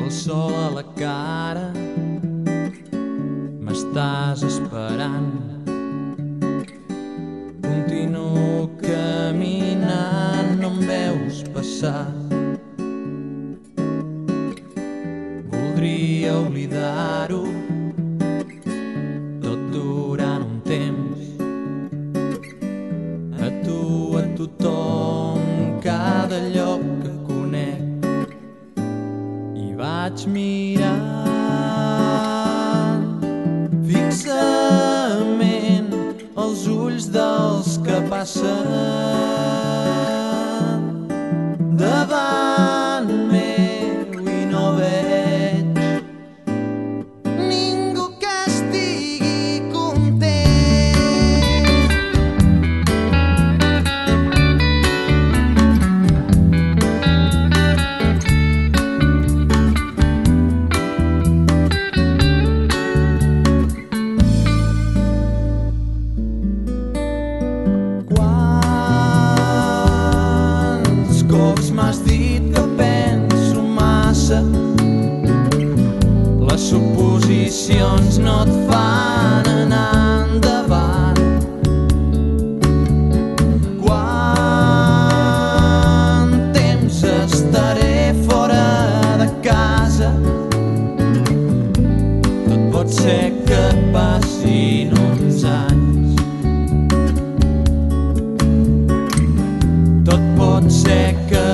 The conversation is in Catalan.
el sol a la cara, m'estàs esperant. Continuo caminant, no em veus passar. Voldria oblidar-ho tot durant un temps. A tu, a tothom, cada lloc que conec. I vaig mirar fixament els ulls dels que passen davant meu i no veig ningú que estigui content. Quants cops m'has dit que penso massa, les suposicions no et fan anar endavant. Quant temps estaré fora de casa? Tot pot ser que passin uns anys. Tot pot ser que